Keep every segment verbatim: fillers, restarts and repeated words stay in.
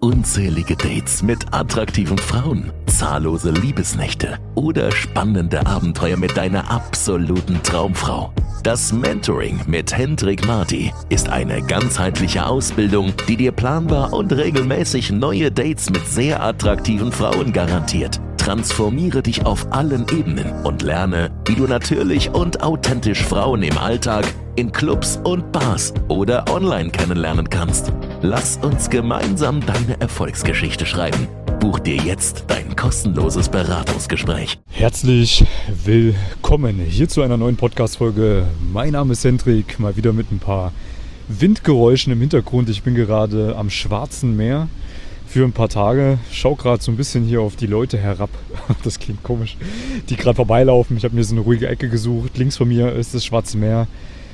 unzählige Dates mit attraktiven Frauen, zahllose Liebesnächte oder spannende Abenteuer mit deiner absoluten Traumfrau. Das Mentoring mit Hendrik Marty ist eine ganzheitliche Ausbildung, die dir planbar und regelmäßig neue Dates mit sehr attraktiven Frauen garantiert. Transformiere dich auf allen Ebenen und lerne, wie du natürlich und authentisch Frauen im Alltag, in Clubs und Bars oder online kennenlernen kannst. Lass uns gemeinsam deine Erfolgsgeschichte schreiben. Buch dir jetzt dein kostenloses Beratungsgespräch. Herzlich willkommen hier zu einer neuen Podcast-Folge. Mein Name ist Hendrik, mal wieder mit ein paar Windgeräuschen im Hintergrund. Ich bin gerade am Schwarzen Meer für ein paar Tage. Schau gerade so ein bisschen hier auf die Leute herab. Das klingt komisch. Die gerade vorbeilaufen. Ich habe mir so eine ruhige Ecke gesucht. Links von mir ist das Schwarze Meer.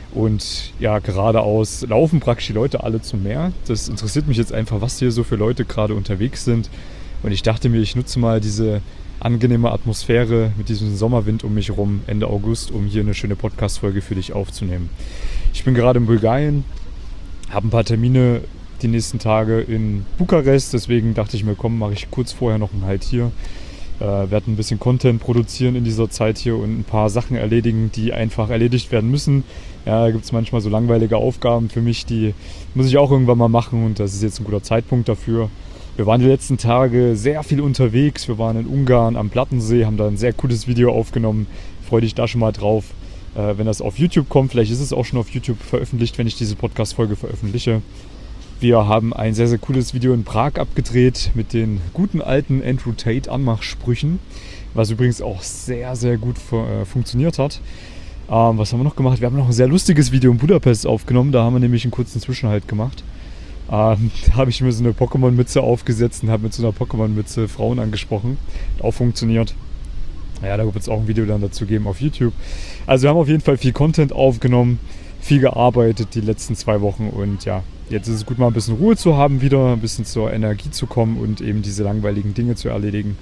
Und ja, geradeaus laufen praktisch die Leute alle zum Meer. Das interessiert mich jetzt einfach, was hier so für Leute gerade unterwegs sind. Und ich dachte mir, ich nutze mal diese angenehme Atmosphäre mit diesem Sommerwind um mich herum Ende August, um hier eine schöne Podcast-Folge für dich aufzunehmen. Ich bin gerade in Bulgarien, habe ein paar Termine die nächsten Tage in Bukarest. Deswegen dachte ich mir, komm, mache ich kurz vorher noch einen Halt hier. Äh, werde ein bisschen Content produzieren in dieser Zeit hier und ein paar Sachen erledigen, die einfach erledigt werden müssen. Ja, da gibt es manchmal so langweilige Aufgaben für mich, die muss ich auch irgendwann mal machen und das ist jetzt ein guter Zeitpunkt dafür. Wir waren die letzten Tage sehr viel unterwegs. Wir waren in Ungarn am Plattensee, haben da ein sehr cooles Video aufgenommen. Freue dich da schon mal drauf, äh, wenn das auf YouTube kommt. Vielleicht ist es auch schon auf YouTube veröffentlicht, wenn ich diese Podcast-Folge veröffentliche. Wir haben ein sehr, sehr cooles Video in Prag abgedreht mit den guten alten Andrew Tate Anmachsprüchen, was übrigens auch sehr, sehr gut äh, funktioniert hat. Ähm, was haben wir noch gemacht? Wir haben noch ein sehr lustiges Video in Budapest aufgenommen. Da haben wir nämlich einen kurzen Zwischenhalt gemacht. Ähm, da habe ich mir so eine Pokémon-Mütze aufgesetzt und habe mit so einer Pokémon-Mütze Frauen angesprochen. Hat auch funktioniert. Ja, da wird es auch ein Video dann dazu geben auf YouTube. Also wir haben auf jeden Fall viel Content aufgenommen, viel gearbeitet die letzten zwei Wochen und ja, jetzt ist es gut, mal ein bisschen Ruhe zu haben wieder, ein bisschen zur Energie zu kommen und eben diese langweiligen Dinge zu erledigen.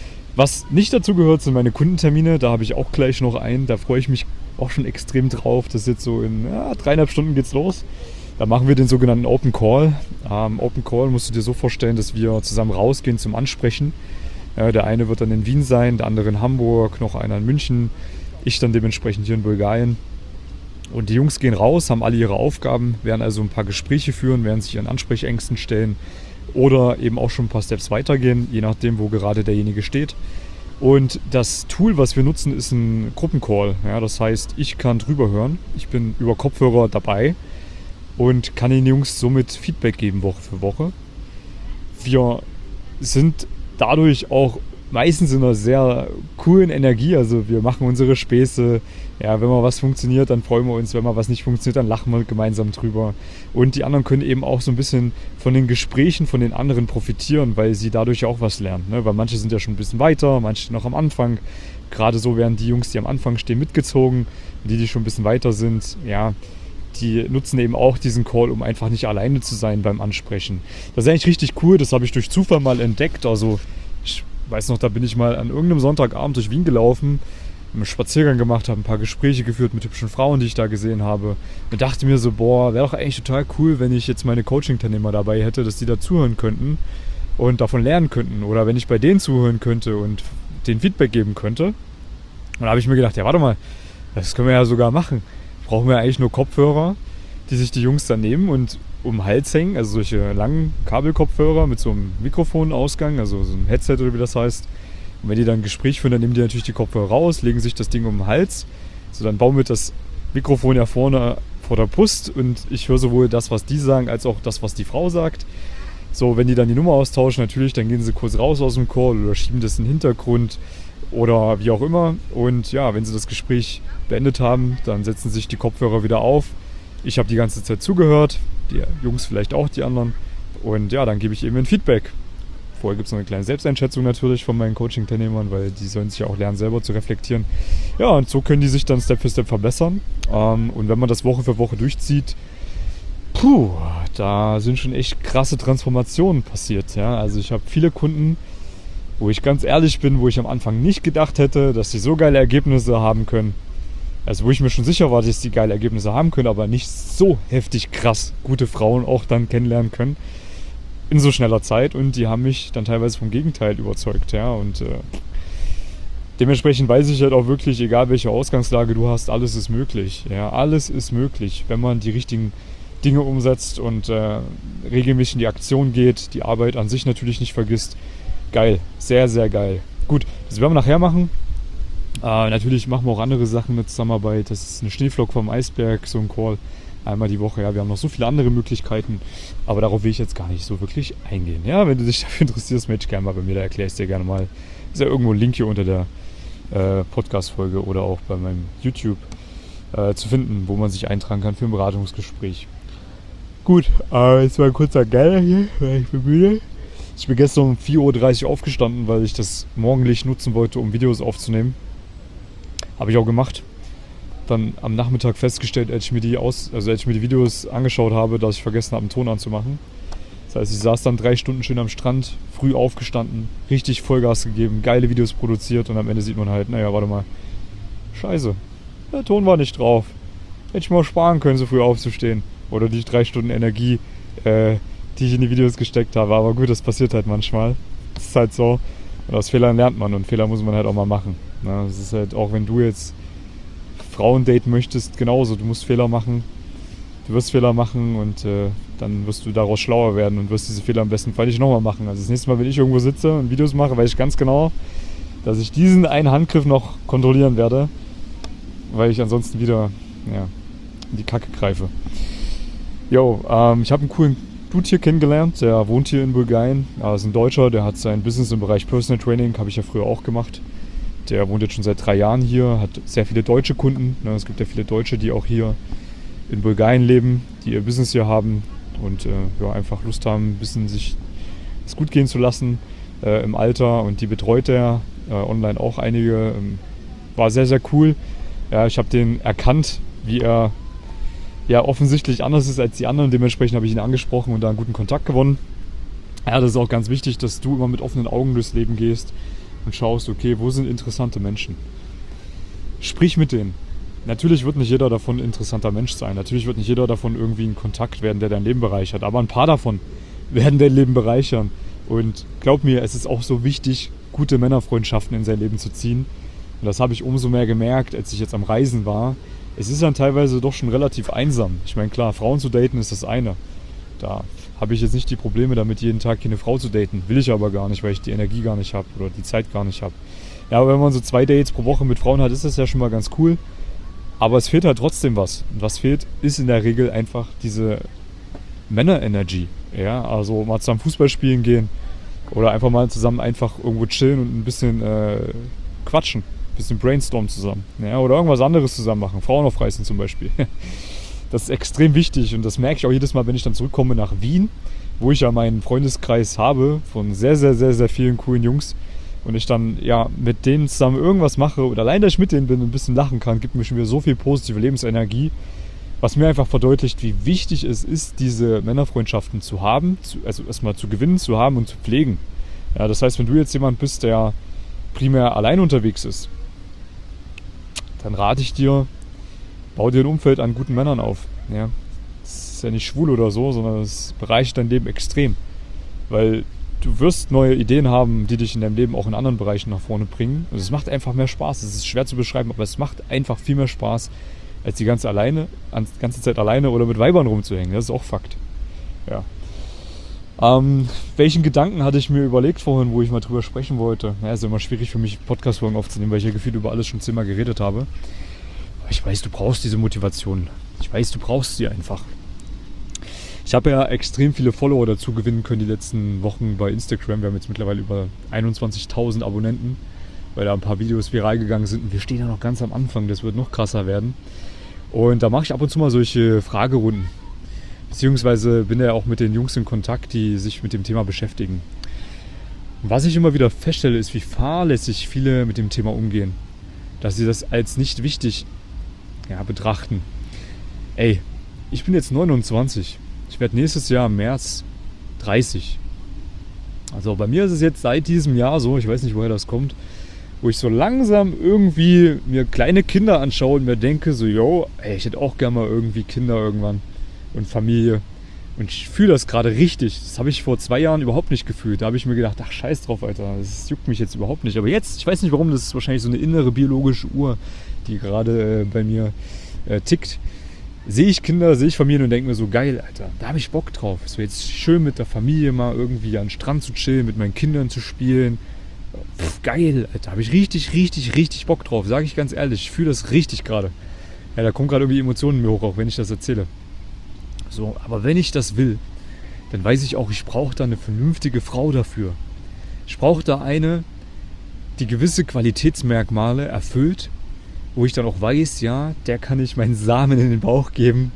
Was nicht dazu gehört, sind meine Kundentermine. Da habe ich auch gleich noch einen. Da freue ich mich auch schon extrem drauf. Das ist jetzt so in ja, dreieinhalb Stunden geht's los. Da machen wir den sogenannten Open Call. Ähm, Open Call musst du dir so vorstellen, dass wir zusammen rausgehen zum Ansprechen. Ja, der eine wird dann in Wien sein, der andere in Hamburg, noch einer in München. Ich dann dementsprechend hier in Bulgarien. Und die Jungs gehen raus, haben alle ihre Aufgaben, werden also ein paar Gespräche führen, werden sich ihren Ansprechängsten stellen oder eben auch schon ein paar Steps weitergehen, je nachdem, wo gerade derjenige steht. Und das Tool, was wir nutzen, ist ein Gruppencall. Ja, das heißt, ich kann drüber hören, ich bin über Kopfhörer dabei und kann den Jungs somit Feedback geben Woche für Woche. Wir sind dadurch auch meistens in einer sehr coolen Energie, also wir machen unsere Späße. Ja, wenn mal was funktioniert, dann freuen wir uns. Wenn mal was nicht funktioniert, dann lachen wir gemeinsam drüber. Und die anderen können eben auch so ein bisschen von den Gesprächen von den anderen profitieren, weil sie dadurch auch was lernen. Ne? Weil manche sind ja schon ein bisschen weiter, manche noch am Anfang. Gerade so werden die Jungs, die am Anfang stehen, mitgezogen. Die, die schon ein bisschen weiter sind, ja, die nutzen eben auch diesen Call, um einfach nicht alleine zu sein beim Ansprechen. Das ist eigentlich richtig cool, das habe ich durch Zufall mal entdeckt. Also ich weiß noch, da bin ich mal an irgendeinem Sonntagabend durch Wien gelaufen, einen Spaziergang gemacht, habe ein paar Gespräche geführt mit hübschen Frauen, die ich da gesehen habe und dachte mir so, boah, wäre doch eigentlich total cool, wenn ich jetzt meine Coaching-Teilnehmer dabei hätte, dass die da zuhören könnten und davon lernen könnten oder wenn ich bei denen zuhören könnte und denen Feedback geben könnte. Und da habe ich mir gedacht, ja warte mal, das können wir ja sogar machen. Brauchen wir eigentlich nur Kopfhörer, die sich die Jungs dann nehmen und um den Hals hängen, also solche langen Kabelkopfhörer mit so einem Mikrofonausgang, also so ein Headset oder wie das heißt. Und wenn die dann ein Gespräch führen, dann nehmen die natürlich die Kopfhörer raus, legen sich das Ding um den Hals. So, dann bauen wir das Mikrofon ja vorne vor der Brust und ich höre sowohl das, was die sagen, als auch das, was die Frau sagt. So, wenn die dann die Nummer austauschen, natürlich, dann gehen sie kurz raus aus dem Call oder schieben das in den Hintergrund oder wie auch immer. Und ja, wenn sie das Gespräch beendet haben, dann setzen sich die Kopfhörer wieder auf. Ich habe die ganze Zeit zugehört, die Jungs vielleicht auch, die anderen. Und ja, dann gebe ich eben ein Feedback. Vorher gibt es noch eine kleine Selbsteinschätzung natürlich von meinen Coaching-Teilnehmern, weil die sollen sich ja auch lernen, selber zu reflektieren. Ja, und so können die sich dann Step für Step verbessern. Und wenn man das Woche für Woche durchzieht, puh, da sind schon echt krasse Transformationen passiert. Ja? Also ich habe viele Kunden, wo ich ganz ehrlich bin, wo ich am Anfang nicht gedacht hätte, dass sie so geile Ergebnisse haben können. Also wo ich mir schon sicher war, dass die geile Ergebnisse haben können, aber nicht so heftig krass gute Frauen auch dann kennenlernen können. in so schneller Zeit und die haben mich dann teilweise vom Gegenteil überzeugt, ja, und äh, dementsprechend weiß ich halt auch wirklich, egal welche Ausgangslage du hast, alles ist möglich, ja, alles ist möglich, wenn man die richtigen Dinge umsetzt und äh, regelmäßig in die Aktion geht, die Arbeit an sich natürlich nicht vergisst. Geil, sehr, sehr geil. Gut, das werden wir nachher machen. Äh, natürlich machen wir auch andere Sachen mit Zusammenarbeit. Das ist eine Schneeflocke vom Eisberg, so ein Call. Einmal die Woche, ja. Wir haben noch so viele andere Möglichkeiten, aber darauf will ich jetzt gar nicht so wirklich eingehen. Ja, wenn du dich dafür interessierst, melde dich gerne mal bei mir, da erkläre ich dir gerne mal. Ist ja irgendwo ein Link hier unter der äh, Podcast-Folge oder auch bei meinem YouTube äh, zu finden, wo man sich eintragen kann für ein Beratungsgespräch. Gut, äh, jetzt mal ein kurzer Geiler hier, weil ich bin müde. Ich bin gestern um vier Uhr dreißig aufgestanden, weil ich das Morgenlicht nutzen wollte, um Videos aufzunehmen. Habe ich auch gemacht. Dann am Nachmittag festgestellt, als ich mir die, aus, also als ich mir die Videos angeschaut habe, dass ich vergessen habe, einen Ton anzumachen. Das heißt, ich saß dann drei Stunden schön am Strand, früh aufgestanden, richtig Vollgas gegeben, geile Videos produziert und am Ende sieht man halt, naja, warte mal, scheiße, der Ton war nicht drauf. Hätte ich mal sparen können, so früh aufzustehen. Oder die drei Stunden Energie, äh, die ich in die Videos gesteckt habe. Aber gut, das passiert halt manchmal. Das ist halt so. Und aus Fehlern lernt man und Fehler muss man halt auch mal machen. Na, das ist halt auch, wenn du jetzt Frauen daten möchtest, genauso. Du musst Fehler machen. Du wirst Fehler machen und äh, dann wirst du daraus schlauer werden und wirst diese Fehler im besten Fall nicht nochmal machen. Also das nächste Mal, wenn ich irgendwo sitze und Videos mache, weiß ich ganz genau, dass ich diesen einen Handgriff noch kontrollieren werde, weil ich ansonsten wieder ja, in die Kacke greife. Jo, ähm, ich habe einen coolen Dude hier kennengelernt, der wohnt hier in Bulgarien. Er ist ein Deutscher, der hat sein Business im Bereich Personal Training, habe ich ja früher auch gemacht. Der wohnt jetzt schon seit drei Jahren hier, hat sehr viele deutsche Kunden. Ne, es gibt ja viele Deutsche, die auch hier in Bulgarien leben, die ihr Business hier haben und äh, ja, einfach Lust haben, ein bisschen sich es gut gehen zu lassen äh, im Alter. Und die betreut er äh, online auch einige. Ähm, war sehr, sehr cool. Ja, ich habe den erkannt, wie er ja offensichtlich anders ist als die anderen. Dementsprechend habe ich ihn angesprochen und da einen guten Kontakt gewonnen. Ja, das ist auch ganz wichtig, dass du immer mit offenen Augen durchs Leben gehst und schaust, okay, wo sind interessante Menschen? Sprich mit denen. Natürlich wird nicht jeder davon ein interessanter Mensch sein. Natürlich wird nicht jeder davon irgendwie ein Kontakt werden, der dein Leben bereichert. Aber ein paar davon werden dein Leben bereichern. Und glaub mir, es ist auch so wichtig, gute Männerfreundschaften in sein Leben zu ziehen. Und das habe ich umso mehr gemerkt, als ich jetzt am Reisen war. Es ist dann teilweise doch schon relativ einsam. Ich meine, klar, Frauen zu daten ist das eine. Da habe ich jetzt nicht die Probleme damit, jeden Tag hier eine Frau zu daten. Will ich aber gar nicht, weil ich die Energie gar nicht habe oder die Zeit gar nicht habe. Ja, aber wenn man so zwei Dates pro Woche mit Frauen hat, ist das ja schon mal ganz cool. Aber es fehlt halt trotzdem was. Und was fehlt, ist in der Regel einfach diese Männer-Energy. Ja, also mal zusammen Fußball spielen gehen oder einfach mal zusammen einfach irgendwo chillen und ein bisschen äh, quatschen. Ein bisschen brainstormen zusammen. Ja, oder irgendwas anderes zusammen machen. Frauen aufreißen zum Beispiel. Das ist extrem wichtig und das merke ich auch jedes Mal, wenn ich dann zurückkomme nach Wien, wo ich ja meinen Freundeskreis habe von sehr, sehr, sehr, sehr vielen coolen Jungs und ich dann ja mit denen zusammen irgendwas mache oder allein, dass ich mit denen bin und ein bisschen lachen kann, gibt mir schon wieder so viel positive Lebensenergie, was mir einfach verdeutlicht, wie wichtig es ist, diese Männerfreundschaften zu haben, zu, also erstmal zu gewinnen, zu haben und zu pflegen. Ja, das heißt, wenn du jetzt jemand bist, der primär allein unterwegs ist, dann rate ich dir, bau dir ein Umfeld an guten Männern auf. Ja? Das ist ja nicht schwul oder so, sondern es bereichert dein Leben extrem. Weil du wirst neue Ideen haben, die dich in deinem Leben auch in anderen Bereichen nach vorne bringen. Und es macht einfach mehr Spaß. Es ist schwer zu beschreiben, aber es macht einfach viel mehr Spaß, als die ganze, alleine, die ganze Zeit alleine oder mit Weibern rumzuhängen. Das ist auch Fakt. Ja. Ähm, welchen Gedanken hatte ich mir überlegt vorhin, wo ich mal drüber sprechen wollte? Ja, ist immer schwierig für mich, Podcast-Folgen aufzunehmen, weil ich ja gefühlt über alles schon zehnmal geredet habe. Aber ich weiß, du brauchst diese Motivation. Ich weiß, du brauchst sie einfach. Ich habe ja extrem viele Follower dazu gewinnen können die letzten Wochen bei Instagram. Wir haben jetzt mittlerweile über einundzwanzigtausend Abonnenten, weil da ein paar Videos viral gegangen sind. Und wir stehen ja noch ganz am Anfang, das wird noch krasser werden. Und da mache ich ab und zu mal solche Fragerunden. Beziehungsweise bin ja auch mit den Jungs in Kontakt, die sich mit dem Thema beschäftigen. Und was ich immer wieder feststelle, ist, wie fahrlässig viele mit dem Thema umgehen. Dass sie das als nicht wichtig ja, betrachten. Ey, ich bin jetzt neunundzwanzig. Ich werde nächstes Jahr im März dreißig. Also bei mir ist es jetzt seit diesem Jahr so, ich weiß nicht, woher das kommt, wo ich so langsam irgendwie mir kleine Kinder anschaue und mir denke so, yo, ey, ich hätte auch gerne mal irgendwie Kinder irgendwann und Familie. Und ich fühle das gerade richtig. Das habe ich vor zwei Jahren überhaupt nicht gefühlt. Da habe ich mir gedacht, ach scheiß drauf, Alter, das juckt mich jetzt überhaupt nicht. Aber jetzt, ich weiß nicht warum, das ist wahrscheinlich so eine innere biologische Uhr, die gerade äh, bei mir äh, tickt. Sehe ich Kinder, sehe ich Familien und denke mir so, geil, Alter, da habe ich Bock drauf. So jetzt schön mit der Familie mal irgendwie an den Strand zu chillen, mit meinen Kindern zu spielen. Pff, geil, Alter, habe ich richtig, richtig, richtig Bock drauf, sage ich ganz ehrlich. Ich fühle das richtig gerade. Ja, da kommen gerade irgendwie Emotionen in mir hoch, auch wenn ich das erzähle. So, aber wenn ich das will, dann weiß ich auch, ich brauche da eine vernünftige Frau dafür. Ich brauche da eine, die gewisse Qualitätsmerkmale erfüllt, wo ich dann auch weiß, ja, der kann ich meinen Samen in den Bauch geben.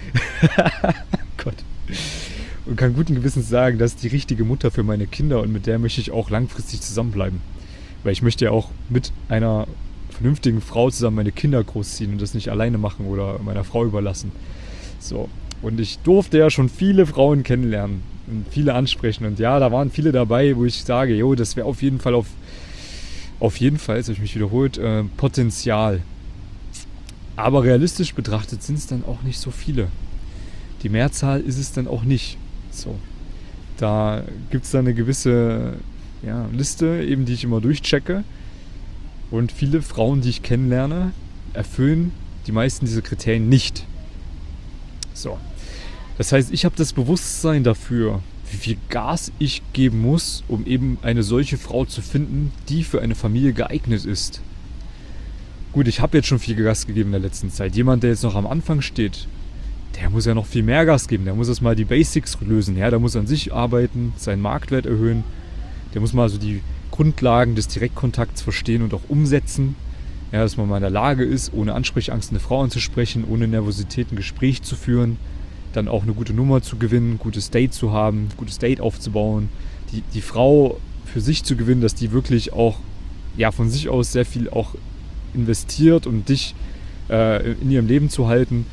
Gott. Und kann guten Gewissens sagen, das ist die richtige Mutter für meine Kinder und mit der möchte ich auch langfristig zusammenbleiben. Weil ich möchte ja auch mit einer vernünftigen Frau zusammen meine Kinder großziehen und das nicht alleine machen oder meiner Frau überlassen. So. Und ich durfte ja schon viele Frauen kennenlernen und viele ansprechen. Und ja, da waren viele dabei, wo ich sage, jo, das wäre auf jeden Fall, auf, auf jeden Fall, jetzt habe ich mich wiederholt, äh, Potenzial. Aber realistisch betrachtet sind es dann auch nicht so viele. Die Mehrzahl ist es dann auch nicht. So. Da gibt es dann eine gewisse ja, Liste, eben die ich immer durchchecke. Und viele Frauen, die ich kennenlerne, erfüllen die meisten dieser Kriterien nicht. So. Das heißt, ich habe das Bewusstsein dafür, wie viel Gas ich geben muss, um eben eine solche Frau zu finden, die für eine Familie geeignet ist. Gut, ich habe jetzt schon viel Gas gegeben in der letzten Zeit. Jemand, der jetzt noch am Anfang steht, der muss ja noch viel mehr Gas geben. Der muss erstmal die Basics lösen. Ja, der muss an sich arbeiten, seinen Marktwert erhöhen. Der muss mal so die Grundlagen des Direktkontakts verstehen und auch umsetzen. Ja, dass man mal in der Lage ist, ohne Ansprechangst eine Frau anzusprechen, ohne Nervosität ein Gespräch zu führen, dann auch eine gute Nummer zu gewinnen, ein gutes Date zu haben, ein gutes Date aufzubauen, die, die Frau für sich zu gewinnen, dass die wirklich auch ja, von sich aus sehr viel auch investiert, um dich äh, in ihrem Leben zu halten.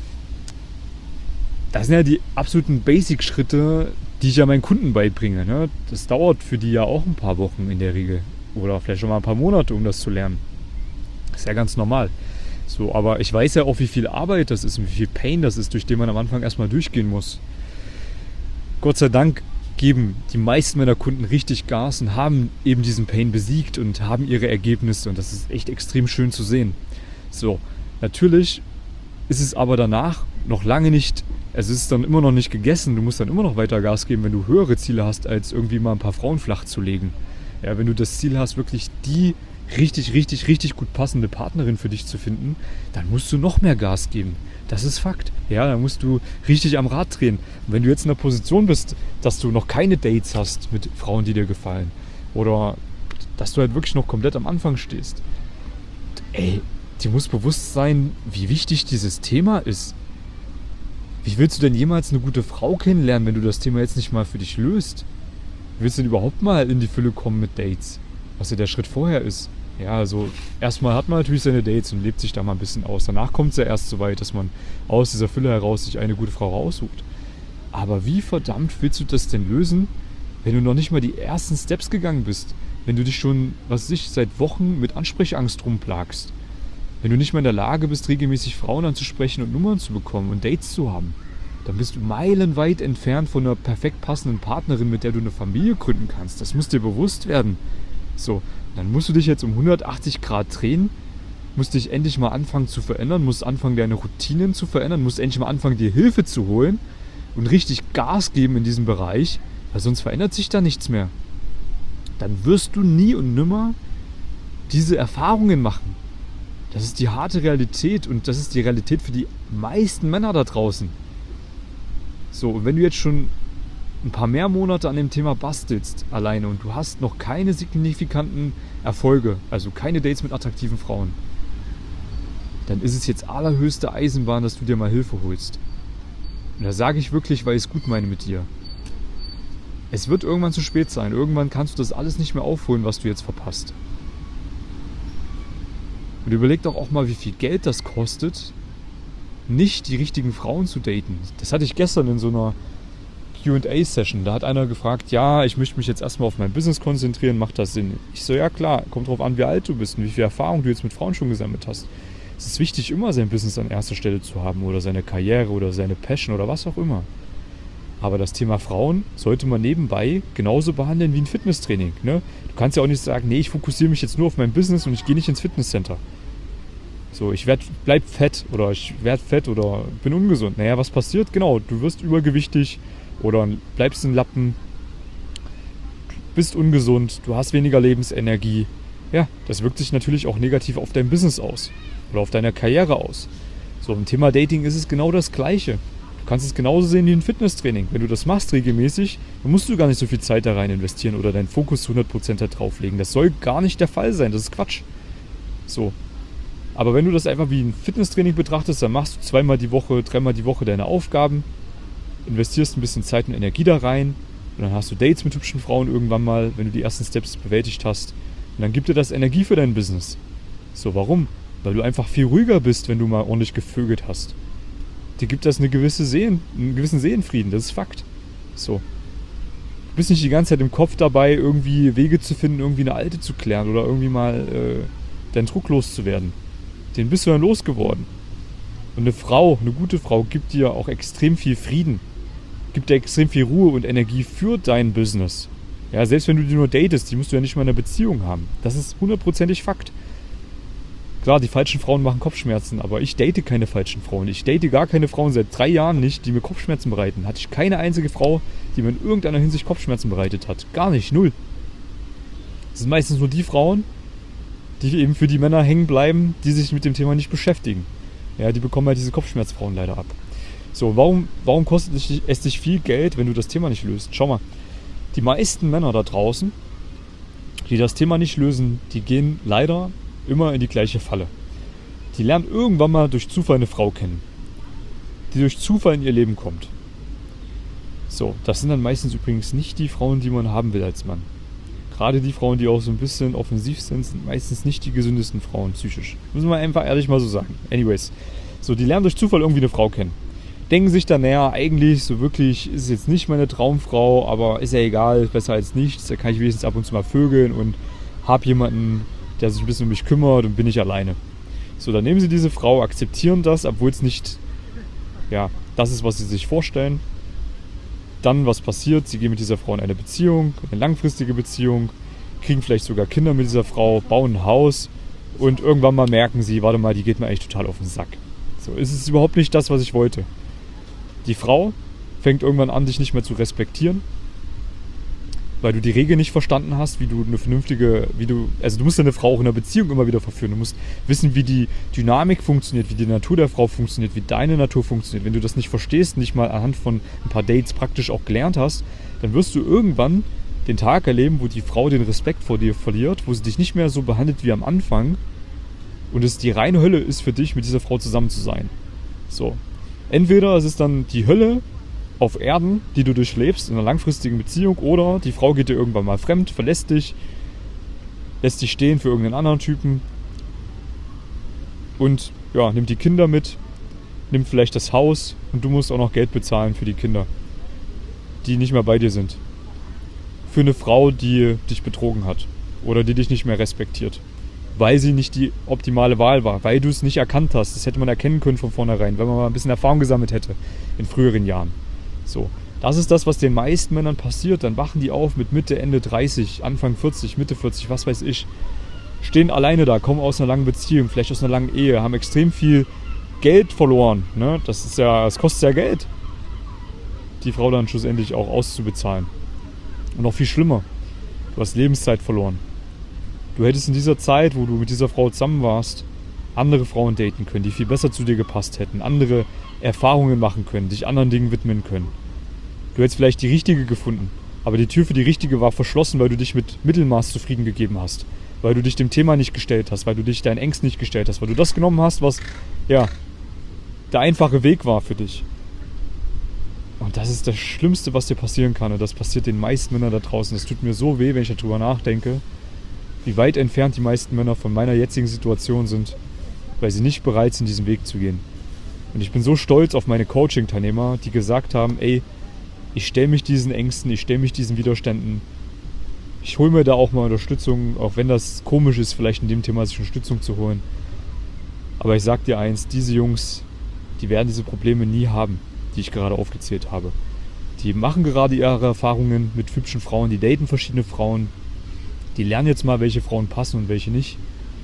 Das sind ja die absoluten Basic-Schritte, die ich ja meinen Kunden beibringe. Ne? Das dauert für die ja auch ein paar Wochen in der Regel oder vielleicht schon mal ein paar Monate, um das zu lernen. Das ist ja ganz normal. So, aber ich weiß ja auch, wie viel Arbeit das ist und wie viel Pain das ist, durch den man am Anfang erstmal durchgehen muss. Gott sei Dank geben die meisten meiner Kunden richtig Gas und haben eben diesen Pain besiegt und haben ihre Ergebnisse und das ist echt extrem schön zu sehen. So, natürlich ist es aber danach noch lange nicht, es ist dann immer noch nicht gegessen, du musst dann immer noch weiter Gas geben, wenn du höhere Ziele hast, als irgendwie mal ein paar Frauen flach zu legen. Ja, wenn du das Ziel hast, wirklich die richtig, richtig, richtig gut passende Partnerin für dich zu finden, dann musst du noch mehr Gas geben. Das ist Fakt. Ja, dann musst du richtig am Rad drehen. Und wenn du jetzt in der Position bist, dass du noch keine Dates hast mit Frauen, die dir gefallen, oder dass du halt wirklich noch komplett am Anfang stehst, ey, dir muss bewusst sein, wie wichtig dieses Thema ist. Wie willst du denn jemals eine gute Frau kennenlernen, wenn du das Thema jetzt nicht mal für dich löst? Wie willst du denn überhaupt mal in die Fülle kommen mit Dates? Was ja der Schritt vorher ist. Ja, also erstmal hat man natürlich seine Dates und lebt sich da mal ein bisschen aus. Danach kommt es ja erst so weit, dass man aus dieser Fülle heraus sich eine gute Frau raussucht. Aber wie verdammt willst du das denn lösen, wenn du noch nicht mal die ersten Steps gegangen bist? Wenn du dich schon, was weiß ich, seit Wochen mit Ansprechangst rumplagst? Wenn du nicht mal in der Lage bist, regelmäßig Frauen anzusprechen und Nummern zu bekommen und Dates zu haben, dann bist du meilenweit entfernt von einer perfekt passenden Partnerin, mit der du eine Familie gründen kannst. Das muss dir bewusst werden. So, dann musst du dich jetzt um hundertachtzig Grad drehen, musst dich endlich mal anfangen zu verändern, musst anfangen, deine Routinen zu verändern, musst endlich mal anfangen, dir Hilfe zu holen und richtig Gas geben in diesem Bereich, weil sonst verändert sich da nichts mehr. Dann wirst du nie und nimmer diese Erfahrungen machen. Das ist die harte Realität und das ist die Realität für die meisten Männer da draußen. So, und wenn du jetzt schon ein paar mehr Monate an dem Thema bastelst alleine und du hast noch keine signifikanten Erfolge, also keine Dates mit attraktiven Frauen, dann ist es jetzt allerhöchste Eisenbahn, dass du dir mal Hilfe holst. Und da sage ich wirklich, weil ich es gut meine mit dir. Es wird irgendwann zu spät sein. Irgendwann kannst du das alles nicht mehr aufholen, was du jetzt verpasst. Und überleg doch auch mal, wie viel Geld das kostet, nicht die richtigen Frauen zu daten. Das hatte ich gestern in so einer Q and A-Session. Da hat einer gefragt, ja, ich möchte mich jetzt erstmal auf mein Business konzentrieren, macht das Sinn? Ich so, ja klar, kommt drauf an, wie alt du bist und wie viel Erfahrung du jetzt mit Frauen schon gesammelt hast. Es ist wichtig, immer sein Business an erster Stelle zu haben oder seine Karriere oder seine Passion oder was auch immer. Aber das Thema Frauen sollte man nebenbei genauso behandeln wie ein Fitnesstraining. Ne? Du kannst ja auch nicht sagen, nee, ich fokussiere mich jetzt nur auf mein Business und ich gehe nicht ins Fitnesscenter. So, ich werd, bleib fett oder ich werde fett oder bin ungesund. Naja, was passiert? Genau, du wirst übergewichtig oder bleibst ein Lappen, du bist ungesund, du hast weniger Lebensenergie. Ja, das wirkt sich natürlich auch negativ auf dein Business aus oder auf deine Karriere aus. So, im Thema Dating ist es genau das Gleiche. Du kannst es genauso sehen wie ein Fitnesstraining. Wenn du das machst regelmäßig, dann musst du gar nicht so viel Zeit da rein investieren oder deinen Fokus zu hundert Prozent da drauf legen. Das soll gar nicht der Fall sein, das ist Quatsch. So. Aber wenn du das einfach wie ein Fitnesstraining betrachtest, dann machst du zweimal die Woche, dreimal die Woche deine Aufgaben, investierst ein bisschen Zeit und Energie da rein und dann hast du Dates mit hübschen Frauen irgendwann mal, wenn du die ersten Steps bewältigt hast. Und dann gibt dir das Energie für dein Business. So, warum? Weil du einfach viel ruhiger bist, wenn du mal ordentlich gevögelt hast. Dir gibt das eine gewisse Seelen, einen gewissen Seelenfrieden, das ist Fakt. So. Du bist nicht die ganze Zeit im Kopf dabei, irgendwie Wege zu finden, irgendwie eine Alte zu klären oder irgendwie mal äh, deinen Druck loszuwerden. Den bist du dann losgeworden. Und eine Frau, eine gute Frau, gibt dir auch extrem viel Frieden. Gibt dir extrem viel Ruhe und Energie für dein Business. Ja, selbst wenn du die nur datest, die musst du ja nicht mal in einer Beziehung haben. Das ist hundertprozentig Fakt. Klar, die falschen Frauen machen Kopfschmerzen, aber ich date keine falschen Frauen. Ich date gar keine Frauen seit drei Jahren nicht, die mir Kopfschmerzen bereiten. Hatte ich keine einzige Frau, die mir in irgendeiner Hinsicht Kopfschmerzen bereitet hat. Gar nicht, null. Das sind meistens nur die Frauen, die eben für die Männer hängen bleiben, die sich mit dem Thema nicht beschäftigen. Ja, die bekommen halt diese Kopfschmerzfrauen leider ab. So, warum, warum kostet es dich viel Geld, wenn du das Thema nicht löst? Schau mal, die meisten Männer da draußen, die das Thema nicht lösen, die gehen leider immer in die gleiche Falle. Die lernen irgendwann mal durch Zufall eine Frau kennen, die durch Zufall in ihr Leben kommt. So, das sind dann meistens übrigens nicht die Frauen, die man haben will als Mann. Gerade die Frauen, die auch so ein bisschen offensiv sind, sind meistens nicht die gesündesten Frauen psychisch. Müssen wir einfach ehrlich mal so sagen. Anyways, so, die lernen durch Zufall irgendwie eine Frau kennen. Denken sich dann, naja, eigentlich so wirklich ist es jetzt nicht meine Traumfrau, aber ist ja egal, besser als nichts. Da kann ich wenigstens ab und zu mal vögeln und habe jemanden, der sich ein bisschen um mich kümmert und bin ich alleine. So, dann nehmen sie diese Frau, akzeptieren das, obwohl es nicht, ja, das ist, was sie sich vorstellen. Dann, was passiert? Sie gehen mit dieser Frau in eine Beziehung, eine langfristige Beziehung, kriegen vielleicht sogar Kinder mit dieser Frau, bauen ein Haus und irgendwann mal merken sie, warte mal, die geht mir eigentlich total auf den Sack. So, ist es überhaupt nicht das, was ich wollte. Die Frau fängt irgendwann an, dich nicht mehr zu respektieren, weil du die Regel nicht verstanden hast, wie du eine vernünftige, wie du, also du musst deine Frau auch in einer Beziehung immer wieder verführen. Du musst wissen, wie die Dynamik funktioniert, wie die Natur der Frau funktioniert, wie deine Natur funktioniert. Wenn du das nicht verstehst, nicht mal anhand von ein paar Dates praktisch auch gelernt hast, dann wirst du irgendwann den Tag erleben, wo die Frau den Respekt vor dir verliert, wo sie dich nicht mehr so behandelt wie am Anfang und es die reine Hölle ist für dich, mit dieser Frau zusammen zu sein. So. Entweder es ist dann die Hölle auf Erden, die du durchlebst in einer langfristigen Beziehung, oder die Frau geht dir irgendwann mal fremd, verlässt dich, lässt dich stehen für irgendeinen anderen Typen und ja, nimmt die Kinder mit, nimmt vielleicht das Haus und du musst auch noch Geld bezahlen für die Kinder, die nicht mehr bei dir sind. Für eine Frau, die dich betrogen hat oder die dich nicht mehr respektiert, weil sie nicht die optimale Wahl war, weil du es nicht erkannt hast. Das hätte man erkennen können von vornherein, wenn man mal ein bisschen Erfahrung gesammelt hätte in früheren Jahren. So, das ist das, was den meisten Männern passiert. Dann wachen die auf mit Mitte, Ende dreißig, Anfang vierzig, Mitte vierzig, was weiß ich. Stehen alleine da, kommen aus einer langen Beziehung, vielleicht aus einer langen Ehe, haben extrem viel Geld verloren. Ne? Das ist ja, das kostet ja Geld, die Frau dann schlussendlich auch auszubezahlen. Und noch viel schlimmer, du hast Lebenszeit verloren. Du hättest in dieser Zeit, wo du mit dieser Frau zusammen warst, andere Frauen daten können, die viel besser zu dir gepasst hätten, andere Erfahrungen machen können, dich anderen Dingen widmen können. Du hättest vielleicht die richtige gefunden, aber die Tür für die richtige war verschlossen, weil du dich mit Mittelmaß zufrieden gegeben hast, weil du dich dem Thema nicht gestellt hast, weil du dich deinen Ängsten nicht gestellt hast, weil du das genommen hast, was ja der einfache Weg war für dich. Und das ist das Schlimmste, was dir passieren kann, und das passiert den meisten Männern da draußen. Das tut mir so weh, wenn ich darüber nachdenke, wie weit entfernt die meisten Männer von meiner jetzigen Situation sind, weil sie nicht bereit sind, diesen Weg zu gehen. Und ich bin so stolz auf meine Coaching-Teilnehmer, die gesagt haben, ey, ich stelle mich diesen Ängsten, ich stelle mich diesen Widerständen. Ich hole mir da auch mal Unterstützung, auch wenn das komisch ist, vielleicht in dem Thema sich Unterstützung zu holen. Aber ich sag dir eins, diese Jungs, die werden diese Probleme nie haben, die ich gerade aufgezählt habe. Die machen gerade ihre Erfahrungen mit hübschen Frauen, die daten verschiedene Frauen, die lernen jetzt mal, welche Frauen passen und welche nicht.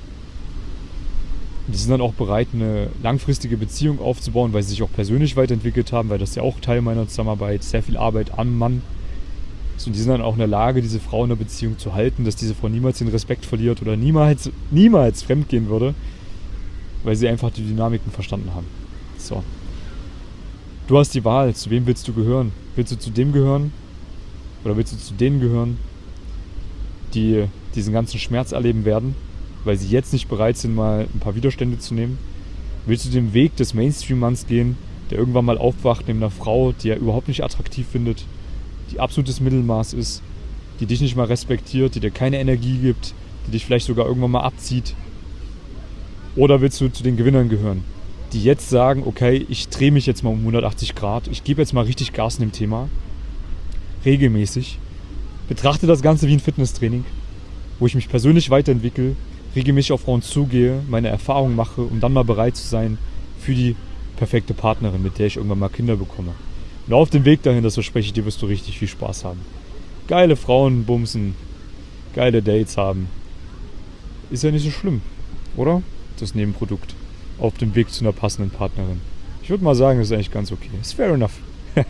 Die sind dann auch bereit, eine langfristige Beziehung aufzubauen, weil sie sich auch persönlich weiterentwickelt haben, weil das ist ja auch Teil meiner Zusammenarbeit, sehr viel Arbeit am Mann. Und die sind dann auch in der Lage, diese Frau in der Beziehung zu halten, dass diese Frau niemals den Respekt verliert oder niemals, niemals fremdgehen würde, weil sie einfach die Dynamiken verstanden haben. So. Du hast die Wahl, zu wem willst du gehören? Willst du zu dem gehören oder willst du zu denen gehören, die diesen ganzen Schmerz erleben werden, weil sie jetzt nicht bereit sind, mal ein paar Widerstände zu nehmen? Willst du den Weg des Mainstream-Manns gehen, der irgendwann mal aufwacht neben einer Frau, die er überhaupt nicht attraktiv findet, die absolutes Mittelmaß ist, die dich nicht mal respektiert, die dir keine Energie gibt, die dich vielleicht sogar irgendwann mal abzieht? Oder willst du zu den Gewinnern gehören, die jetzt sagen, okay, ich drehe mich jetzt mal um hundertachtzig Grad, ich gebe jetzt mal richtig Gas in dem Thema, regelmäßig, betrachte das Ganze wie ein Fitnesstraining, wo ich mich persönlich weiterentwickle, regelmäßig auf Frauen zugehe, meine Erfahrungen mache, um dann mal bereit zu sein für die perfekte Partnerin, mit der ich irgendwann mal Kinder bekomme. Und auf dem Weg dahin, das verspreche ich dir, wirst du richtig viel Spaß haben. Geile Frauen bumsen, geile Dates haben. Ist ja nicht so schlimm, oder? Das Nebenprodukt. Auf dem Weg zu einer passenden Partnerin. Ich würde mal sagen, das ist eigentlich ganz okay. Ist fair enough.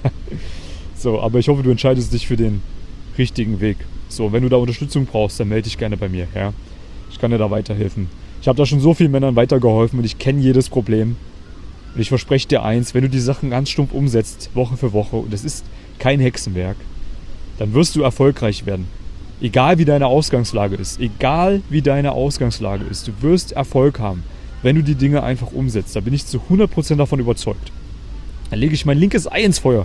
So, aber ich hoffe, du entscheidest dich für den richtigen Weg. So, wenn du da Unterstützung brauchst, dann melde dich gerne bei mir. Ja? Ich kann dir da weiterhelfen. Ich habe da schon so vielen Männern weitergeholfen und ich kenne jedes Problem. Und ich verspreche dir eins, wenn du die Sachen ganz stumpf umsetzt, Woche für Woche, und es ist kein Hexenwerk, dann wirst du erfolgreich werden. Egal wie deine Ausgangslage ist, egal wie deine Ausgangslage ist, du wirst Erfolg haben, wenn du die Dinge einfach umsetzt. Da bin ich zu hundert Prozent davon überzeugt. Dann lege ich mein linkes Ei ins Feuer,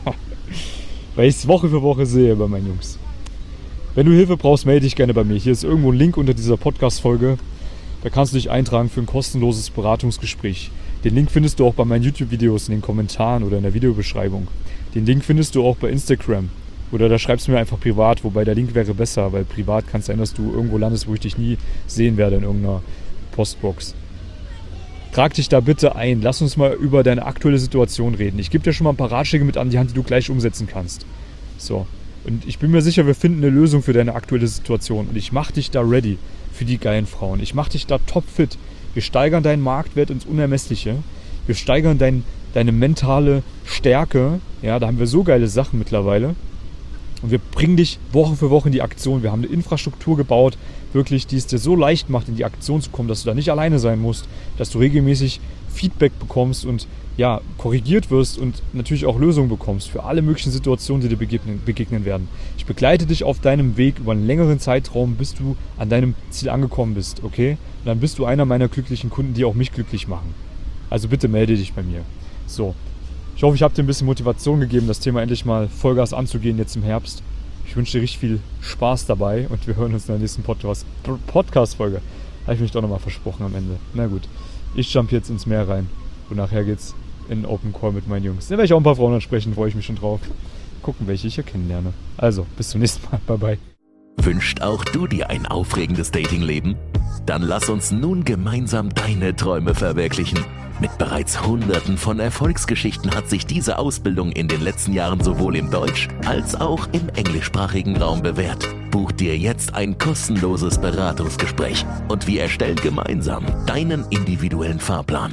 weil ich es Woche für Woche sehe bei meinen Jungs. Wenn du Hilfe brauchst, melde dich gerne bei mir. Hier ist irgendwo ein Link unter dieser Podcast-Folge. Da kannst du dich eintragen für ein kostenloses Beratungsgespräch. Den Link findest du auch bei meinen YouTube-Videos in den Kommentaren oder in der Videobeschreibung. Den Link findest du auch bei Instagram. Oder da schreibst du mir einfach privat, wobei der Link wäre besser, weil privat kann es sein, dass du irgendwo landest, wo ich dich nie sehen werde in irgendeiner Postbox. Trag dich da bitte ein. Lass uns mal über deine aktuelle Situation reden. Ich gebe dir schon mal ein paar Ratschläge mit an die Hand, die du gleich umsetzen kannst. So. Und ich bin mir sicher, wir finden eine Lösung für deine aktuelle Situation. Und ich mache dich da ready für die geilen Frauen. Ich mache dich da topfit. Wir steigern deinen Marktwert ins Unermessliche. Wir steigern dein, deine mentale Stärke. Ja, da haben wir so geile Sachen mittlerweile. Und wir bringen dich Woche für Woche in die Aktion. Wir haben eine Infrastruktur gebaut, wirklich, die es dir so leicht macht, in die Aktion zu kommen, dass du da nicht alleine sein musst, dass du regelmäßig Feedback bekommst und ja, korrigiert wirst und natürlich auch Lösungen bekommst für alle möglichen Situationen, die dir begegnen, begegnen werden. Ich begleite dich auf deinem Weg über einen längeren Zeitraum, bis du an deinem Ziel angekommen bist, okay? Und dann bist du einer meiner glücklichen Kunden, die auch mich glücklich machen. Also bitte melde dich bei mir. So, ich hoffe, ich habe dir ein bisschen Motivation gegeben, das Thema endlich mal Vollgas anzugehen jetzt im Herbst. Ich wünsche dir richtig viel Spaß dabei und wir hören uns in der nächsten Podcast- Podcast-Folge. Habe ich mich doch nochmal versprochen am Ende. Na gut, ich jump jetzt ins Meer rein und nachher geht's in Open Call mit meinen Jungs. Da werde ich auch ein paar Frauen ansprechen, freue ich mich schon drauf. Gucken, welche ich hier kennenlerne. Also, bis zum nächsten Mal. Bye, bye. Wünscht auch du dir ein aufregendes Datingleben? Dann lass uns nun gemeinsam deine Träume verwirklichen. Mit bereits Hunderten von Erfolgsgeschichten hat sich diese Ausbildung in den letzten Jahren sowohl im Deutsch- als auch im englischsprachigen Raum bewährt. Buch dir jetzt ein kostenloses Beratungsgespräch und wir erstellen gemeinsam deinen individuellen Fahrplan.